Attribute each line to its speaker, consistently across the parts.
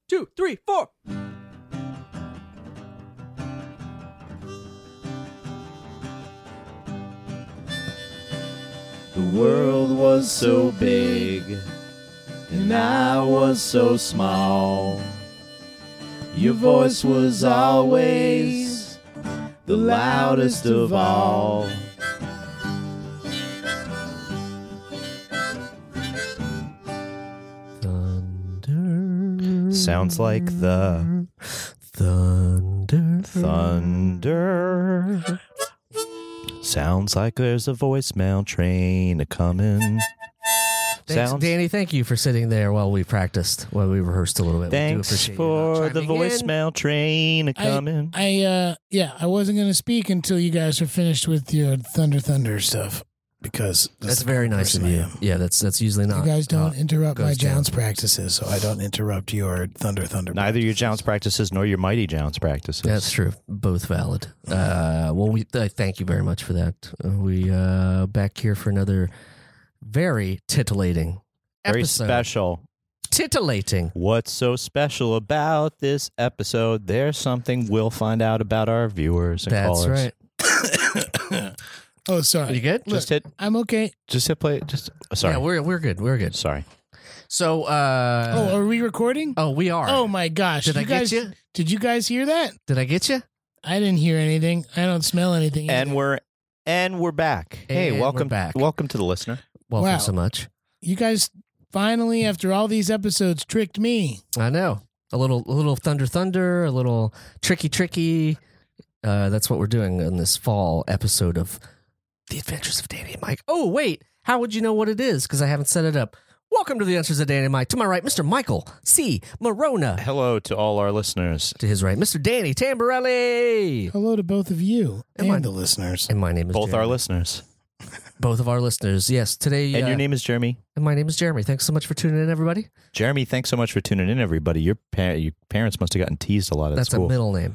Speaker 1: 2, 3, 4.
Speaker 2: The world was so big, and I was so small. Your voice was always the loudest of all.
Speaker 1: Thunder.
Speaker 2: Sounds like the
Speaker 1: thunder.
Speaker 2: thunder. Sounds like there's a voicemail train a-comin'.
Speaker 1: Thanks,
Speaker 2: Sounds-
Speaker 1: Danny, thank you for sitting there while we practiced, while we rehearsed a little bit.
Speaker 2: Thanks for the voicemail train a-comin'.
Speaker 3: I wasn't going to speak until you guys are finished with your Thunder stuff, because
Speaker 1: That's very nice of you. Yeah, that's usually not.
Speaker 3: You guys don't interrupt my
Speaker 1: goes down.
Speaker 3: Jounce practices, so I don't interrupt your Thunder.
Speaker 2: Neither your Jounce practices nor your Mighty Jounce practices.
Speaker 1: That's true. Both valid. We thank you very much for that. We back here for another very titillating
Speaker 2: Very
Speaker 1: episode.
Speaker 2: special.
Speaker 1: Titillating.
Speaker 2: What's so special about this episode? There's something we'll find out about our viewers and
Speaker 1: That's
Speaker 2: callers.
Speaker 3: Oh,
Speaker 1: right. Are
Speaker 3: sorry.
Speaker 1: you good?
Speaker 2: Just hit
Speaker 3: I'm okay.
Speaker 2: play. Sorry.
Speaker 1: Yeah, we're good. We're good.
Speaker 2: Sorry.
Speaker 1: So,
Speaker 3: Are we recording?
Speaker 1: we are.
Speaker 3: Oh my gosh!
Speaker 1: Did I get you?
Speaker 3: Did you guys hear that?
Speaker 1: Did I get you?
Speaker 3: I didn't hear anything. I don't smell anything.
Speaker 2: And
Speaker 3: either.
Speaker 2: we're back. Hey,
Speaker 1: And
Speaker 2: welcome
Speaker 1: we're back.
Speaker 2: Welcome to the listener.
Speaker 1: Welcome
Speaker 3: Wow.
Speaker 1: so much.
Speaker 3: You guys finally, after all these episodes, tricked me.
Speaker 1: I know. A little thunder, a little tricky. That's what we're doing in this fall episode of The Adventures of Danny and Mike. Oh, wait. How would you know what it is? Because I haven't set it up. Welcome to The Adventures of Danny and Mike. To my right, Mr. Michael C. Morona.
Speaker 2: Hello to all our listeners.
Speaker 1: To his right, Mr. Danny Tamborelli.
Speaker 3: Hello to both of you
Speaker 1: And
Speaker 3: and
Speaker 1: my-
Speaker 3: the listeners.
Speaker 1: And my name is
Speaker 2: Both
Speaker 1: Jeremy.
Speaker 2: our listeners.
Speaker 1: Both of our listeners. Yes, today.
Speaker 2: And your name is Jeremy.
Speaker 1: And my name is Jeremy. Thanks so much for tuning in, everybody.
Speaker 2: Jeremy, thanks so much for tuning in, everybody. Your parents must have gotten teased a lot at
Speaker 1: That's
Speaker 2: school.
Speaker 1: a middle name.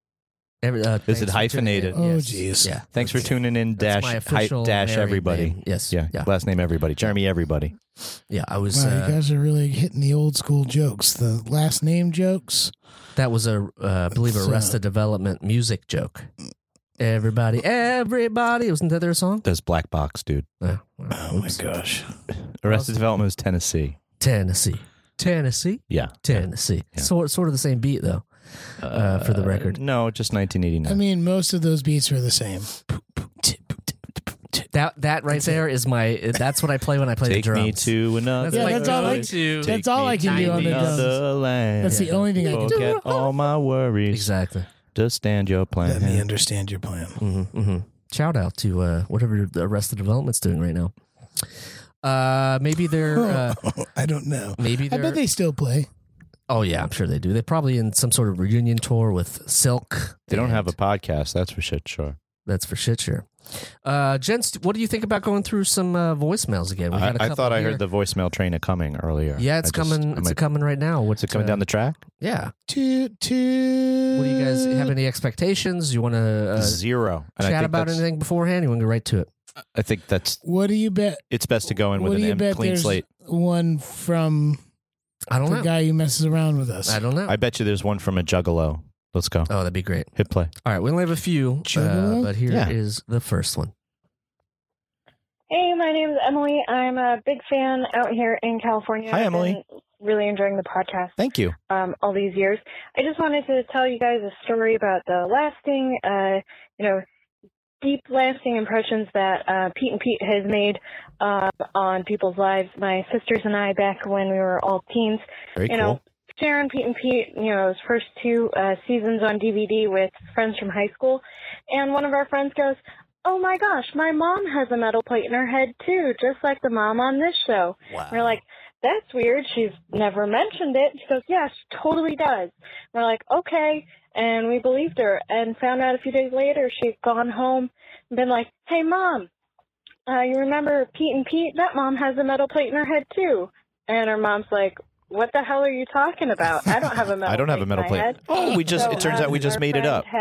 Speaker 2: Is it
Speaker 1: thanks for tuning
Speaker 2: hyphenated?
Speaker 1: in.
Speaker 3: Oh,
Speaker 1: Yes.
Speaker 3: geez.
Speaker 1: Yeah.
Speaker 2: Thanks for tuning in.
Speaker 1: That's my official
Speaker 2: Dash
Speaker 1: married
Speaker 2: everybody.
Speaker 1: name. Yes.
Speaker 2: Yeah.
Speaker 1: Yeah.
Speaker 2: Last name everybody. Jeremy everybody.
Speaker 1: Yeah. I was.
Speaker 3: Wow, you guys are really hitting the old school jokes, the last name jokes.
Speaker 1: That was I believe, Arrested Development music joke. Everybody. Wasn't that their song?
Speaker 2: That's Black Box, dude.
Speaker 3: Oh my gosh.
Speaker 2: Arrested Development is Tennessee.
Speaker 1: Tennessee.
Speaker 2: Yeah.
Speaker 1: Tennessee.
Speaker 2: Yeah.
Speaker 1: Sort of the same beat, though, for the record.
Speaker 2: No, just 1989.
Speaker 3: I mean, most of those beats are the same.
Speaker 1: That right there is that's what I play when I play the
Speaker 2: Take
Speaker 1: drums.
Speaker 2: me to another.
Speaker 3: Yeah, that's all I-
Speaker 2: Take
Speaker 3: that's all
Speaker 2: me
Speaker 3: I can
Speaker 2: to
Speaker 3: do on the drums.
Speaker 2: another land.
Speaker 3: That's the only thing I can do.
Speaker 2: Forget all my worries.
Speaker 1: Exactly.
Speaker 2: Just stand your plan.
Speaker 3: Let me understand your plan.
Speaker 1: Mm-hmm. Shout out to whatever the Arrested Development's doing right now. Maybe they're.
Speaker 3: I don't know.
Speaker 1: Maybe
Speaker 3: I
Speaker 1: they're.
Speaker 3: bet they still play.
Speaker 1: Oh yeah, I'm sure they do. They're probably in some sort of reunion tour with Silk.
Speaker 2: They don't have a
Speaker 1: and
Speaker 2: podcast, that's for shit, sure.
Speaker 1: That's for shit sure. Gents, what do you think about going through some voicemails again? We had a
Speaker 2: I
Speaker 1: couple
Speaker 2: thought I
Speaker 1: here.
Speaker 2: heard the voicemail train coming earlier.
Speaker 1: Yeah, it's coming. It's coming right now. What's
Speaker 2: Is it coming down the track?
Speaker 1: Yeah.
Speaker 3: Toot, toot.
Speaker 1: What do you guys have any expectations? You want to
Speaker 2: Zero. And I
Speaker 1: chat
Speaker 2: think
Speaker 1: about
Speaker 2: that's-
Speaker 1: anything beforehand? You want to go right to it?
Speaker 2: I think that's
Speaker 3: What do you bet?
Speaker 2: it's best to go in
Speaker 3: What
Speaker 2: with
Speaker 3: do you
Speaker 2: an
Speaker 3: bet
Speaker 2: clean
Speaker 3: there's
Speaker 2: slate.
Speaker 3: one from
Speaker 1: I don't
Speaker 3: the
Speaker 1: know.
Speaker 3: guy who messes around with us?
Speaker 1: I don't know.
Speaker 2: I bet you there's one from a juggalo. Let's go.
Speaker 1: Oh, that'd be great.
Speaker 2: Hit play.
Speaker 1: All right, we only have a few,
Speaker 3: Juggalo?
Speaker 1: but here is
Speaker 2: Yeah.
Speaker 1: the first one.
Speaker 4: Hey, my name is Emily. I'm a big fan out here in California.
Speaker 2: Hi, Emily.
Speaker 4: And really enjoying the podcast
Speaker 2: Thank you.
Speaker 4: all these years. I just wanted to tell you guys a story about the lasting, deep lasting impressions that Pete and Pete has made on people's lives. My sisters and I, back when we were all teens,
Speaker 2: Very
Speaker 4: you
Speaker 2: cool.
Speaker 4: know, sharing Pete and Pete, his first two seasons on DVD with friends from high school. And one of our friends goes, "Oh my gosh, my mom has a metal plate in her head too, just like the mom on this show."
Speaker 1: Wow.
Speaker 4: We're like, "That's weird. She's never mentioned it." She goes, "Yeah, she totally does." We're like, "Okay." And we believed her and found out a few days later she'd gone home and been like, "Hey, Mom, you remember Pete and Pete? That mom has a metal plate in her head too." And her mom's like, "What the hell are you talking about? I don't have a metal
Speaker 2: I don't have a metal
Speaker 4: in my
Speaker 2: plate.
Speaker 4: head."
Speaker 2: Oh, it turns out we just
Speaker 4: our
Speaker 2: made it
Speaker 4: friend
Speaker 2: up.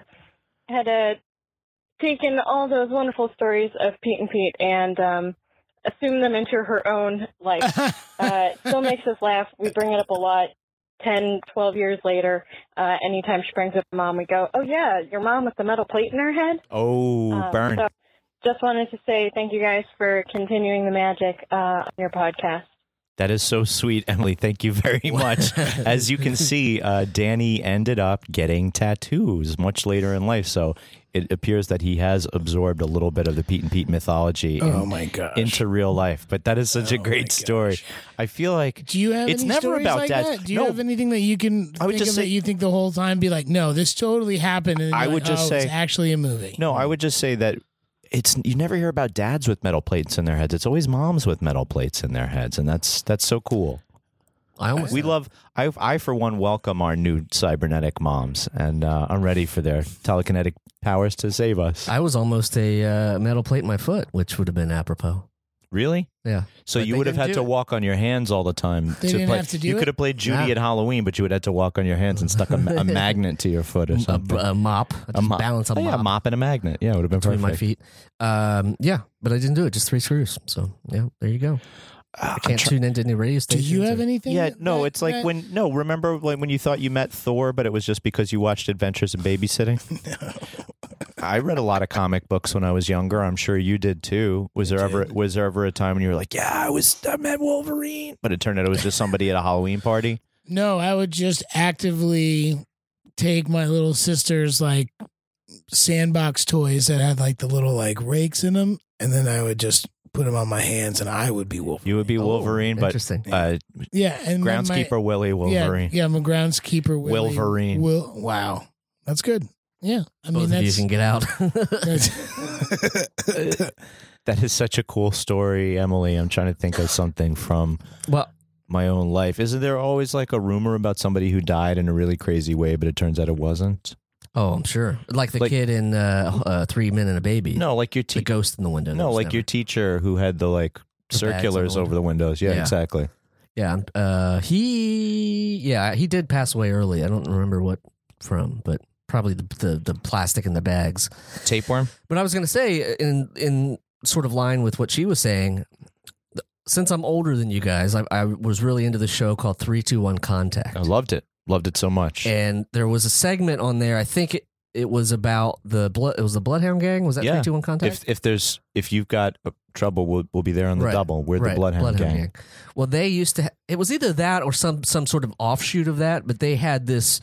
Speaker 4: Had taken all those wonderful stories of Pete and Pete and assumed them into her own life. It still makes us laugh. We bring it up a lot. 10, 12 years later, anytime she brings up Mom, we go, oh, yeah, your mom with the metal plate in her head.
Speaker 2: Oh, burn.
Speaker 4: So just wanted to say thank you guys for continuing the magic on your podcast.
Speaker 2: That is so sweet, Emily. Thank you very much. As you can see, Danny ended up getting tattoos much later in life. So it appears that he has absorbed a little bit of the Pete and Pete mythology
Speaker 3: my gosh.
Speaker 2: into real life. But that is such a great story. I feel like
Speaker 3: do you have
Speaker 2: it's
Speaker 3: any
Speaker 2: never
Speaker 3: stories
Speaker 2: about
Speaker 3: like
Speaker 2: dads.
Speaker 3: that? Do you have anything that you can
Speaker 2: I would
Speaker 3: think
Speaker 2: just
Speaker 3: of
Speaker 2: say,
Speaker 3: that you think the whole time be like, no, this totally happened, and
Speaker 2: I would just say
Speaker 3: it's actually a movie.
Speaker 2: No, I would just say that you never hear about dads with metal plates in their heads. It's always moms with metal plates in their heads, and that's so cool. I for one welcome our new cybernetic moms, and I'm ready for their telekinetic powers to save us.
Speaker 1: I was almost a metal plate in my foot, which would have been apropos.
Speaker 2: Really?
Speaker 1: Yeah.
Speaker 2: So
Speaker 1: But
Speaker 2: you
Speaker 1: they
Speaker 2: would have
Speaker 1: didn't
Speaker 2: had
Speaker 1: do
Speaker 2: to
Speaker 1: it.
Speaker 2: walk on your hands all the time.
Speaker 3: They didn't have to do
Speaker 2: You
Speaker 3: it?
Speaker 2: could have played Judy
Speaker 1: Yeah.
Speaker 2: at Halloween, but you would have to walk on your hands and stuck a magnet to your foot or something.
Speaker 1: A mop. I just balance a
Speaker 2: Oh,
Speaker 1: mop.
Speaker 2: yeah, a mop and a magnet. Yeah, it would have been
Speaker 1: between
Speaker 2: perfect.
Speaker 1: my feet. Yeah, but I didn't do it. Just 3 screws. So yeah, there you go. I can't tune into any radio
Speaker 3: Do
Speaker 1: stations.
Speaker 3: you have anything?
Speaker 2: Yeah, no,
Speaker 3: that-
Speaker 2: it's like
Speaker 3: that-
Speaker 2: remember like when you thought you met Thor, but it was just because you watched Adventures in Babysitting? I read a lot of comic books when I was younger. I'm sure you did too. Was there ever a time when you were like, yeah, I met Wolverine, but it turned out it was just somebody at a Halloween party?
Speaker 3: No, I would just actively take my little sister's like sandbox toys that had like the little like rakes in them, and then I would just put them on my hands, and I would be Wolverine.
Speaker 2: You would be Wolverine, but
Speaker 1: Interesting.
Speaker 3: Yeah, and then
Speaker 2: groundskeeper Willie Wolverine.
Speaker 3: Yeah, I'm a groundskeeper.
Speaker 2: Wolverine.
Speaker 3: Wow, that's good. Yeah, I mean
Speaker 1: Both of you
Speaker 3: that's,
Speaker 1: can get out.
Speaker 3: that's
Speaker 2: That is such a cool story, Emily. I'm trying to think of something from
Speaker 1: well,
Speaker 2: my own life. Isn't there always like a rumor about somebody who died in a really crazy way, but it turns out it wasn't?
Speaker 1: oh, I'm sure. Like the kid in 3 Men and a Baby.
Speaker 2: No, like your
Speaker 1: the ghost in the window.
Speaker 2: No, like your teacher who had the like
Speaker 1: The bags on the
Speaker 2: circulars
Speaker 1: window.
Speaker 2: over the windows. Yeah,
Speaker 1: Yeah.
Speaker 2: exactly.
Speaker 1: Yeah, he did pass away early. I don't remember what from, but probably the plastic in the bags.
Speaker 2: Tapeworm?
Speaker 1: But I was going to say, in sort of line with what she was saying, since I'm older than you guys, I was really into the show called 3-2-1 Contact.
Speaker 2: I loved it. Loved it so much.
Speaker 1: And there was a segment on there. I think it was about the blood. It was the Bloodhound Gang. Was that
Speaker 2: Yeah.
Speaker 1: 3-2-1 Contact?
Speaker 2: If you've got trouble, we'll be there on the
Speaker 1: Right.
Speaker 2: double. We're
Speaker 1: Right,
Speaker 2: the Bloodhound Gang.
Speaker 1: Well, they used to. It was either that or some sort of offshoot of that. But they had this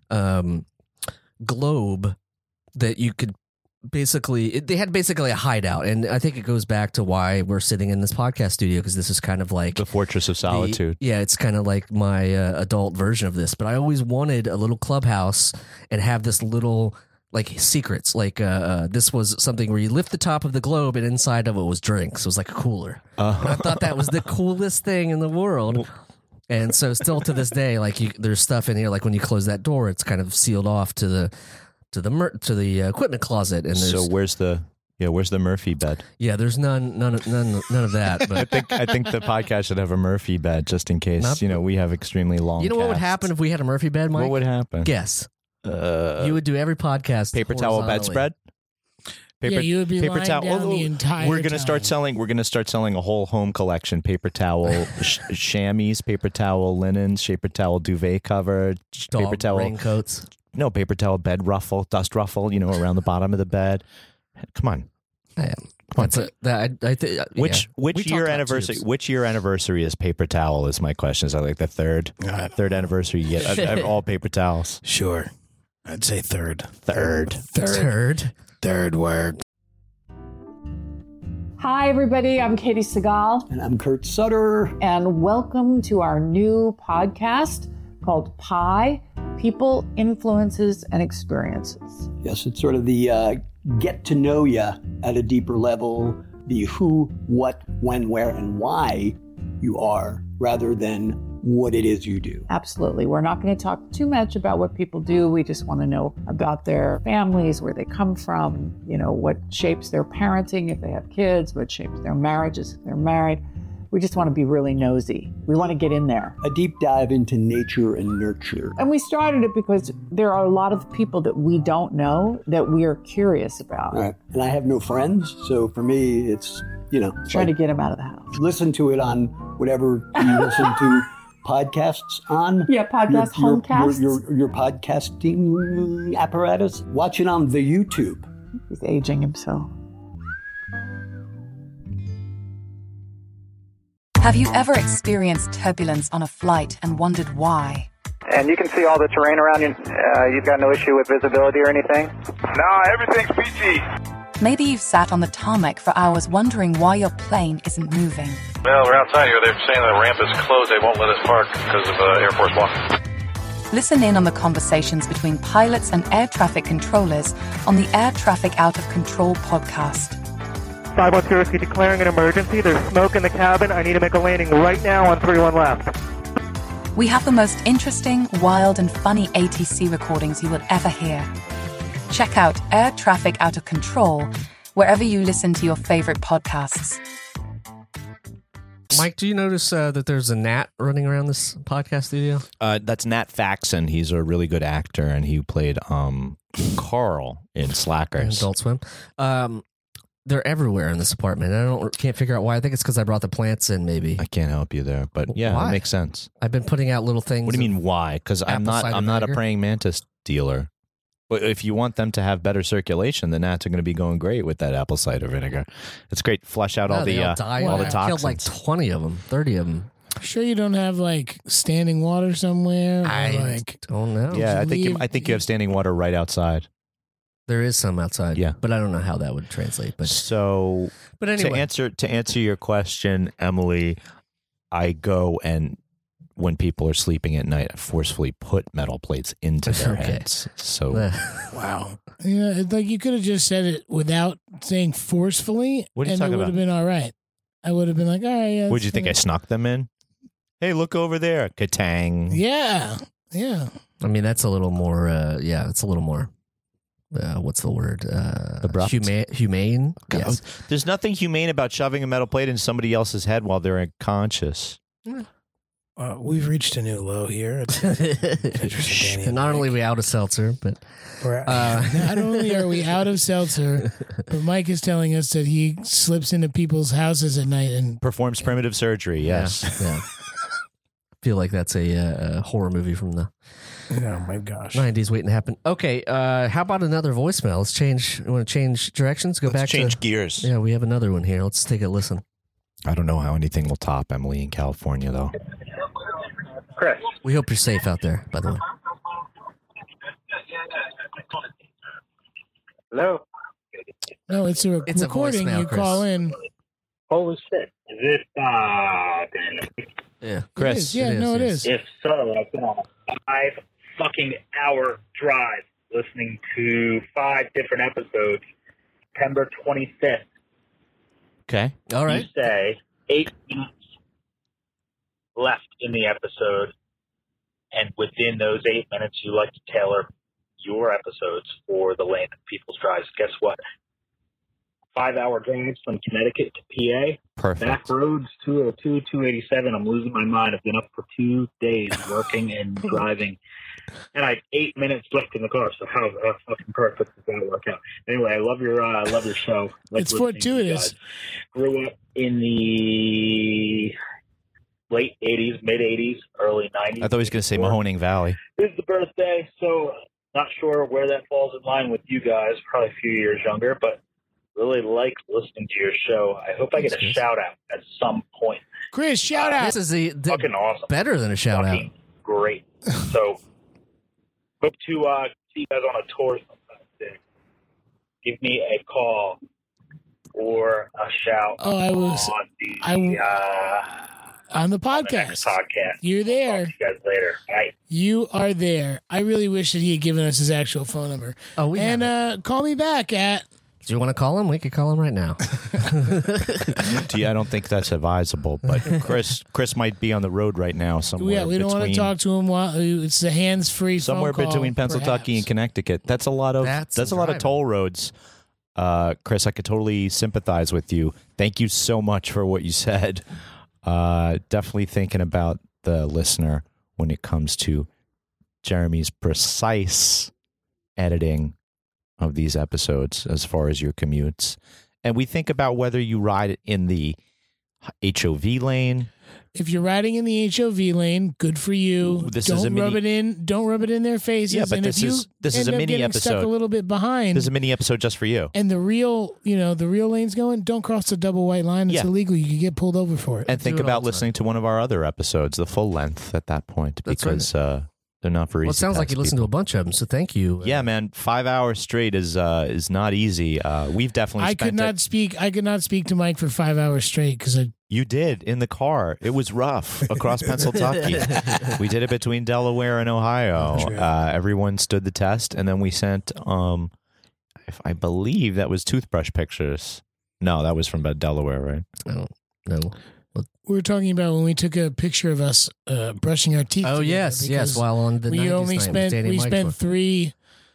Speaker 1: globe that you could they had basically a hideout, and I think it goes back to why we're sitting in this podcast studio, because this is kind of like
Speaker 2: The Fortress of Solitude.
Speaker 1: yeah, it's kind of like my adult version of this. But I always wanted a little clubhouse and have this little like secrets. Like this was something where you lift the top of the globe and inside of it was drinks. It was like a cooler. And I thought that was the coolest thing in the world. And so still to this day, like there's stuff in here. Like when you close that door, it's kind of sealed off to the equipment closet. And there's,
Speaker 2: So where's the Murphy bed?
Speaker 1: yeah, there's none of that. But
Speaker 2: I think the podcast should have a Murphy bed just in case. We have extremely long.
Speaker 1: you know what would
Speaker 2: casts.
Speaker 1: happen if we had a Murphy bed, Mike?
Speaker 2: What would happen?
Speaker 1: Guess. You would do every podcast
Speaker 2: Paper towel bedspread.
Speaker 3: yeah, you would be
Speaker 2: paper
Speaker 3: lying
Speaker 2: towel.
Speaker 3: down the entire
Speaker 2: We're gonna start
Speaker 3: time.
Speaker 2: selling. We're gonna start selling a whole home collection: paper towel chamois, paper towel linens, paper towel duvet cover,
Speaker 1: Dog
Speaker 2: paper towel.
Speaker 1: raincoats.
Speaker 2: No, paper towel bed ruffle, dust ruffle. Around the bottom of the bed. Come on.
Speaker 1: That's
Speaker 2: Which year anniversary? Which year anniversary is paper towel? Is my question. Is that like the third anniversary? You get all paper towels.
Speaker 3: Sure, I'd say third word.
Speaker 5: Hi, everybody. I'm Katie Segal,
Speaker 6: And I'm Kurt Sutter.
Speaker 5: and welcome to our new podcast called Pi People, Influences, and Experiences.
Speaker 6: Yes, it's sort of the get to know you at a deeper level, the who, what, when, where, and why you are, rather than what it is you do.
Speaker 5: Absolutely. We're not going to talk too much about what people do. We just want to know about their families, where they come from, what shapes their parenting if they have kids, what shapes their marriages if they're married. We just want to be really nosy. We want to get in there.
Speaker 6: A deep dive into nature and nurture.
Speaker 5: And we started it because there are a lot of people that we don't know that we are curious about.
Speaker 6: All right. And I have no friends, so for me, it's,
Speaker 5: Trying to get them out of the house.
Speaker 6: listen to it on whatever you listen to podcasts on?
Speaker 5: Yeah, podcast, homecasts.
Speaker 6: Your podcasting apparatus? Watch it on the YouTube.
Speaker 5: He's aging himself.
Speaker 7: Have you ever experienced turbulence on a flight and wondered why?
Speaker 8: And you can see all the terrain around you. You've got no issue with visibility or anything?
Speaker 9: No, everything's PG.
Speaker 7: Maybe you've sat on the tarmac for hours wondering why your plane isn't moving.
Speaker 9: Well, we're outside here. They're saying the ramp is closed. They won't let us park because of Air Force One.
Speaker 7: Listen in on the conversations between pilots and air traffic controllers on the Air Traffic Out of Control podcast.
Speaker 8: 510 Whiskey declaring an emergency. There's smoke in the cabin. I need to make a landing right now on 31 left.
Speaker 7: We have the most interesting, wild, and funny ATC recordings you will ever hear. Check out Air Traffic Out of Control wherever you listen to your favorite podcasts.
Speaker 1: Mike, do you notice that there's a gnat running around this podcast studio?
Speaker 2: That's Nat Faxon. He's a really good actor, and he played Carl in Slackers.
Speaker 1: Adult Swim. They're everywhere in this apartment. I can't figure out why. I think it's because I brought the plants in. Maybe
Speaker 2: I can't help you there, but yeah,
Speaker 1: why?
Speaker 2: It makes sense.
Speaker 1: I've been putting out little things.
Speaker 2: What do you mean why? Because I'm not a praying mantis dealer. But if you want them to have better circulation, the gnats are going to be going great with that apple cider vinegar. It's great. Flush out all the toxins.
Speaker 1: I killed like 20 of them, 30 of them.
Speaker 3: Sure, you don't have like standing water somewhere.
Speaker 1: I don't know.
Speaker 2: Yeah, I think you have standing water right outside.
Speaker 1: There is some outside.
Speaker 2: Yeah,
Speaker 1: but I don't know how that would translate. But
Speaker 2: anyway, to answer your question, Emily, I go and when people are sleeping at night, I forcefully put metal plates into their heads. So
Speaker 3: wow, yeah, it's like you could have just said it without saying forcefully,
Speaker 2: what are you
Speaker 3: and
Speaker 2: talking
Speaker 3: it would have been all right. I would have been like, all right, yeah.
Speaker 2: Would you think I snuck them in? Hey, look over there, Katang.
Speaker 3: Yeah.
Speaker 1: I mean, that's a little more. It's a little more. What's the word?
Speaker 2: Abrupt?
Speaker 1: Humane. Yes.
Speaker 2: There's nothing humane about shoving a metal plate in somebody else's head while they're unconscious.
Speaker 3: We've reached a new low here.
Speaker 1: Not only are we out of seltzer, but
Speaker 3: not only are we out of seltzer, but Mike is telling us that he slips into people's houses at night and
Speaker 2: performs primitive surgery. Yes.
Speaker 1: Yeah. Feel like that's a horror movie from the
Speaker 3: oh my gosh
Speaker 1: 90s waiting to happen. Okay, how about another voicemail? Let's change. You want to change directions? Let's
Speaker 2: change gears.
Speaker 1: Yeah, we have another one here. Let's take a listen.
Speaker 2: I don't know how anything will top Emily in California, though.
Speaker 8: Chris.
Speaker 1: We hope you're safe out there, by the way.
Speaker 8: Hello?
Speaker 3: No, it's a recording.
Speaker 1: voicemail,
Speaker 3: You
Speaker 1: Chris.
Speaker 3: call in.
Speaker 8: Holy shit. Is this, damn.
Speaker 1: Yeah.
Speaker 2: Chris.
Speaker 3: It is.
Speaker 8: If so, I've been on a 5 fucking hour drive listening to 5 different episodes. September 25th.
Speaker 2: Okay.
Speaker 1: All right.
Speaker 8: You say 8 minutes left in the episode, and within those 8 minutes, you like to tailor your episodes for the lane of people's drives. Guess what? 5-hour drives from Connecticut to PA.
Speaker 2: Perfect.
Speaker 8: Back roads, 202, 287. I'm losing my mind. I've been up for 2 days working and driving. And I have 8 minutes left in the car. So how fucking perfect does that work out? Anyway, I love your show.
Speaker 3: It's fortuitous.
Speaker 8: Grew up in the late 80s, mid 80s, early 90s.
Speaker 2: I thought he was going to say Mahoning Valley.
Speaker 8: This is the birthday, so not sure where that falls in line with you guys. Probably a few years younger, but really like listening to your show. I hope I get a shout out at some point.
Speaker 3: Chris, shout out.
Speaker 1: This is the
Speaker 8: fucking awesome.
Speaker 1: Better than a shout out.
Speaker 8: Great. So hope to see you guys on a tour sometime soon. Give me a call or a shout
Speaker 3: on the podcast. You're there.
Speaker 8: Talk to you guys later. Bye.
Speaker 3: You are there. I really wish that he had given us his actual phone number.
Speaker 1: Oh,
Speaker 3: call me back at.
Speaker 1: Do you want to call him? We could call him right now.
Speaker 2: I don't think that's advisable, but Chris might be on the road right now somewhere.
Speaker 3: Yeah, we don't want to talk to him while it's a hands-free
Speaker 2: somewhere
Speaker 3: phone call,
Speaker 2: between Pennsylvania and Connecticut. That's a lot of a lot of toll roads. Chris, I could totally sympathize with you. Thank you so much for what you said. Definitely thinking about the listener when it comes to Jeremy's precise editing of these episodes as far as your commutes. And we think about whether you ride in the HOV lane,
Speaker 3: If you're riding in the HOV lane, good for you.
Speaker 2: This
Speaker 3: don't
Speaker 2: is a
Speaker 3: rub it in. Don't rub it in their faces.
Speaker 2: Yeah, but
Speaker 3: and
Speaker 2: this
Speaker 3: if you
Speaker 2: is a
Speaker 3: end up
Speaker 2: mini
Speaker 3: getting
Speaker 2: episode.
Speaker 3: Stuck a little bit behind.
Speaker 2: This is a mini episode just for you.
Speaker 3: And the real lane's going. Don't cross the double white line. It's
Speaker 2: Yeah.
Speaker 3: illegal. You can get pulled over for it.
Speaker 2: And think
Speaker 1: Do it all
Speaker 2: about
Speaker 1: the
Speaker 2: listening to one of our other episodes, the full length at that point,
Speaker 1: That's
Speaker 2: because they're not very easy.
Speaker 1: Well, it sounds like you listened to a bunch of them, so thank you.
Speaker 2: Yeah, man, 5 hours straight is not easy. We've definitely.
Speaker 3: I could not speak to Mike for 5 hours straight because
Speaker 2: You did in the car. It was rough across Pennsylvania. We did it between Delaware and Ohio.
Speaker 3: True.
Speaker 2: Everyone stood the test, and then we sent. If I believe that was toothbrush pictures. No, that was from Delaware, right?
Speaker 1: I don't know.
Speaker 3: we were talking about when we took a picture of us brushing our teeth.
Speaker 1: Oh
Speaker 3: together
Speaker 1: yes,
Speaker 3: because
Speaker 1: while on the
Speaker 3: we
Speaker 1: 90s
Speaker 3: only
Speaker 1: night with Danny
Speaker 3: we
Speaker 1: Mike
Speaker 3: spent
Speaker 1: book.
Speaker 3: three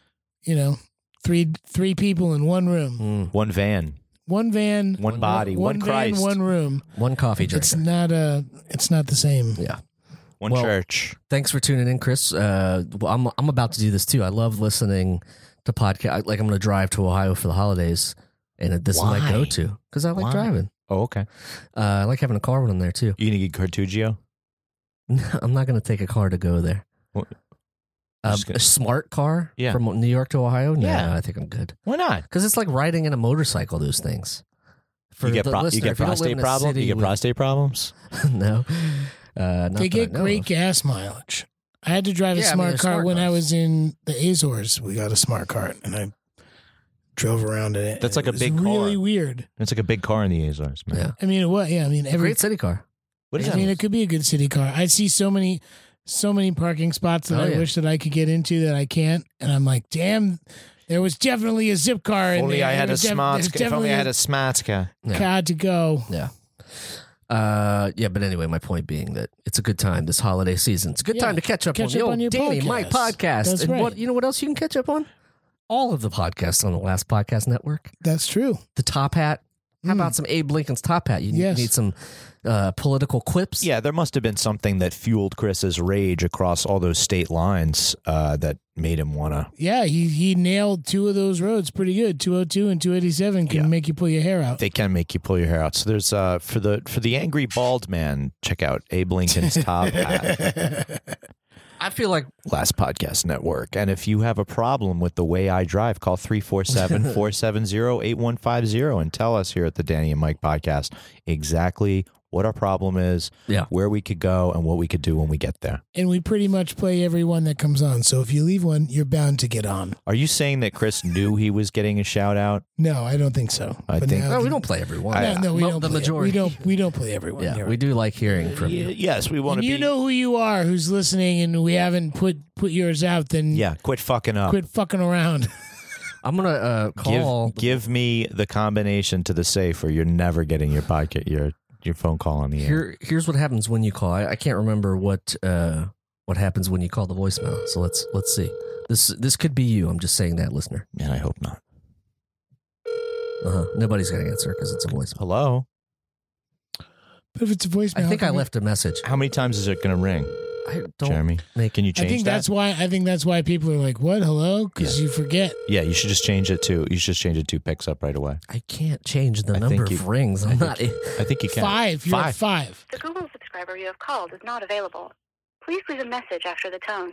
Speaker 3: people in one room,
Speaker 2: One van,
Speaker 3: one van,
Speaker 2: one body, one
Speaker 3: van,
Speaker 2: Christ,
Speaker 3: one room.
Speaker 1: One coffee drinker.
Speaker 3: It's not the same.
Speaker 1: Yeah.
Speaker 2: one
Speaker 1: Well,
Speaker 2: church.
Speaker 1: Thanks for tuning in, Chris. I'm about to do this too. I love listening to podcast. Like I'm going to drive to Ohio for the holidays, and this is my
Speaker 2: Why?
Speaker 1: go-to because I like
Speaker 2: Why?
Speaker 1: driving.
Speaker 2: Oh, okay.
Speaker 1: I like having a car when I'm there too.
Speaker 2: You gonna get Cartugio?
Speaker 1: I'm not going to take a car to go there.
Speaker 2: What?
Speaker 1: A smart car
Speaker 2: Yeah.
Speaker 1: from New York to Ohio? No,
Speaker 2: Yeah.
Speaker 1: I think I'm good.
Speaker 2: Why not?
Speaker 1: Because it's like riding in a motorcycle, those things. For
Speaker 2: You get,
Speaker 1: the
Speaker 2: you
Speaker 1: listener,
Speaker 2: get
Speaker 1: if you don't live
Speaker 2: prostate
Speaker 1: in a
Speaker 2: problems.
Speaker 1: city
Speaker 2: You get
Speaker 1: with-
Speaker 2: prostate problems.
Speaker 1: No. Not
Speaker 3: They
Speaker 1: that
Speaker 3: get
Speaker 1: I know
Speaker 3: great
Speaker 1: of.
Speaker 3: gas mileage. I had to drive a
Speaker 1: Yeah, I mean,
Speaker 3: smart
Speaker 1: they're
Speaker 3: car
Speaker 1: smart
Speaker 3: when I
Speaker 1: cars.
Speaker 3: was in the Azores. We got a smart car, and I drove around in it.
Speaker 2: That's
Speaker 3: and
Speaker 2: like a
Speaker 3: it was
Speaker 2: big
Speaker 3: really
Speaker 2: car.
Speaker 3: weird.
Speaker 2: It's like a big car in the Azores, man.
Speaker 1: Yeah.
Speaker 3: I mean, what? Yeah, I mean, every
Speaker 1: Great city car.
Speaker 2: What is
Speaker 3: I
Speaker 2: that?
Speaker 3: mean, it could be a good city car. I see so many parking spots that
Speaker 1: Oh,
Speaker 3: I
Speaker 1: yeah.
Speaker 3: wish that I could get into that I can't, and I'm like, damn, there was definitely a zip car.
Speaker 2: If
Speaker 3: in
Speaker 2: only
Speaker 3: there.
Speaker 2: I had
Speaker 3: There's
Speaker 2: a smart.
Speaker 3: there's
Speaker 2: If only I
Speaker 3: definitely
Speaker 2: had a smart car.
Speaker 1: Yeah.
Speaker 3: car to go.
Speaker 1: Yeah. But anyway, my point being that it's a good time this holiday season. It's a good
Speaker 3: Yeah.
Speaker 1: time to catch up
Speaker 3: Catch
Speaker 1: on the
Speaker 3: up
Speaker 1: old
Speaker 3: on your
Speaker 1: Danny Mike podcast.
Speaker 3: That's
Speaker 1: and
Speaker 3: right.
Speaker 1: you know what else you can catch up on? All of the podcasts on the Last Podcast Network.
Speaker 3: That's true.
Speaker 1: The Top Hat. How about some Abe Lincoln's Top Hat? You
Speaker 3: Yes.
Speaker 1: need some political quips.
Speaker 2: Yeah, there must have been something that fueled Chris's rage across all those state lines that made him want to.
Speaker 3: Yeah, he nailed two of those roads pretty good. 202 and 287 can
Speaker 2: Yeah.
Speaker 3: make you pull your hair out.
Speaker 2: They can make you pull your hair out. So there's for the angry bald man, check out Abe Lincoln's Top Hat.
Speaker 1: I feel like
Speaker 2: Last Podcast Network. And if you have a problem with the way I drive, call 347-470-8150 and tell us here at the Danny and Mike podcast exactly what our problem is,
Speaker 1: Yeah.
Speaker 2: where we could go, and what we could do when we get there.
Speaker 3: And we pretty much play every one that comes on. So if you leave one, you're bound to get on.
Speaker 2: Are you saying that Chris knew he was getting a shout out?
Speaker 3: No, I don't think so.
Speaker 2: I
Speaker 3: But
Speaker 2: think-
Speaker 3: now
Speaker 1: no, we
Speaker 3: the-
Speaker 1: don't play everyone.
Speaker 3: No, we don't.
Speaker 1: The
Speaker 3: play,
Speaker 1: majority.
Speaker 3: We don't play everyone.
Speaker 1: Yeah,
Speaker 3: You're
Speaker 1: we
Speaker 3: right.
Speaker 1: do like hearing from you.
Speaker 2: Yes, we want
Speaker 3: And
Speaker 2: to be.
Speaker 3: you know who you are, who's listening, and we haven't put yours out. Then
Speaker 2: Yeah, quit fucking up.
Speaker 3: quit fucking around.
Speaker 1: I'm gonna call.
Speaker 2: Give me the combination to the safe, or you're never getting your podcast, your phone call on the air.
Speaker 1: Here's what happens when you call. I can't remember what happens when you call the voicemail. So let's see. This could be you. I'm just saying that, listener.
Speaker 2: Man, I hope not.
Speaker 1: Nobody's gonna answer because it's a voicemail.
Speaker 2: Hello.
Speaker 3: But if it's a voicemail,
Speaker 1: I think I
Speaker 3: can we-
Speaker 1: left a message.
Speaker 2: How many times is it going to ring,
Speaker 1: I don't
Speaker 2: Jeremy?
Speaker 1: make.
Speaker 2: Can you
Speaker 3: I
Speaker 2: change
Speaker 3: think
Speaker 2: that?
Speaker 3: that's why people are like, "What? Hello?" Because you forget.
Speaker 2: Yeah, you should just change it to. You should just change it to picks up right away.
Speaker 1: I can't change the
Speaker 2: I
Speaker 1: number
Speaker 2: think
Speaker 1: of rings. I'm not.
Speaker 2: I think you can.
Speaker 3: 5. You're at 5.
Speaker 10: The Google subscriber you have called is not available. Please leave a message after the tone.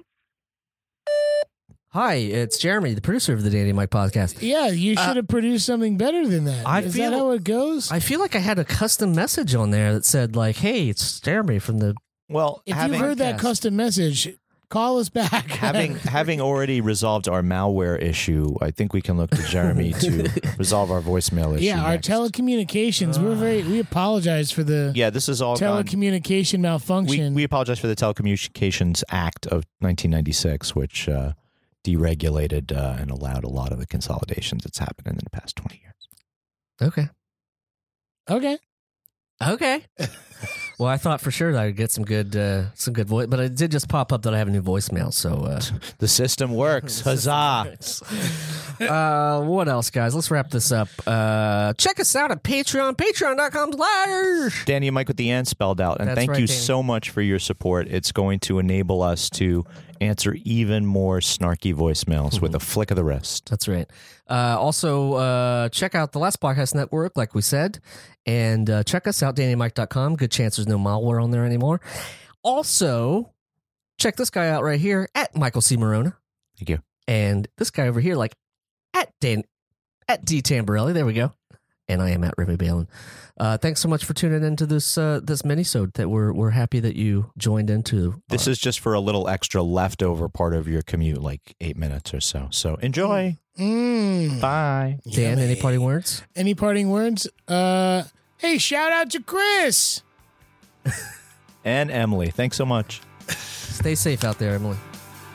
Speaker 1: Hi, it's Jeremy, the producer of the Danny Mike podcast.
Speaker 3: Yeah, you should have produced something better than that.
Speaker 1: I
Speaker 3: Is
Speaker 1: feel-
Speaker 3: that how it goes?
Speaker 1: I feel like I had a custom message on there that said like, "Hey, it's Jeremy from the."
Speaker 2: Well,
Speaker 3: If you've heard that
Speaker 1: podcast.
Speaker 3: custom message, call us back.
Speaker 2: having already resolved our malware issue, I think we can look to Jeremy to resolve our voicemail issue.
Speaker 3: yeah, our
Speaker 2: next.
Speaker 3: telecommunications. we apologize for the
Speaker 2: Yeah, this is all gone.
Speaker 3: telecommunication malfunction.
Speaker 2: We apologize for the Telecommunications Act of 1996, which deregulated and allowed a lot of the consolidations that's happened in the past 20 years.
Speaker 1: Okay.
Speaker 3: Okay.
Speaker 1: Well, I thought for sure that I'd get some good voice, but it did just pop up that I have a new voicemail. So
Speaker 2: The system works. Huzzah.
Speaker 1: what else, guys? Let's wrap this up. Check us out at Patreon, patreon.com/.
Speaker 2: Danny and Mike with the N spelled out. And
Speaker 1: That's
Speaker 2: thank
Speaker 1: right,
Speaker 2: you
Speaker 1: Danny.
Speaker 2: so much for your support. It's going to enable us to answer even more snarky voicemails with a flick of the wrist.
Speaker 1: That's right. Also, check out the Last Podcast Network, like we said, and check us out, DannyandMike.com. Good chance there's no malware on there anymore. Also, check this guy out right here at Michael C. Morona.
Speaker 2: Thank you.
Speaker 1: And this guy over here, like at D. Tamborelli. There we go. And I am at Remy Balin. Thanks so much for tuning into this minisode that we're happy that you joined into.
Speaker 2: This is just for a little extra leftover part of your commute, like 8 minutes or so. So enjoy. Bye.
Speaker 1: Dan, any parting words?
Speaker 3: Any parting words? Hey, shout out to Chris.
Speaker 2: And Emily. Thanks so much.
Speaker 1: Stay safe out there, Emily.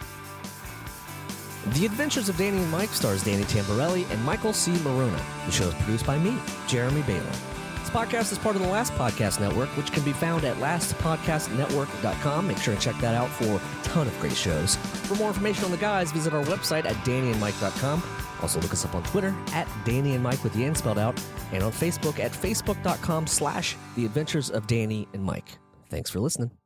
Speaker 1: The Adventures of Danny and Mike stars Danny Tamborelli and Michael C. Morona. The show is produced by me, Jeremy Balin. This podcast is part of the Last Podcast Network, which can be found at lastpodcastnetwork.com. Make sure to check that out for a ton of great shows. For more information on the guys, visit our website at dannyandmike.com. Also look us up on Twitter at Danny and Mike with the N spelled out, and on Facebook at facebook.com/The Adventures of Danny and Mike. Thanks for listening.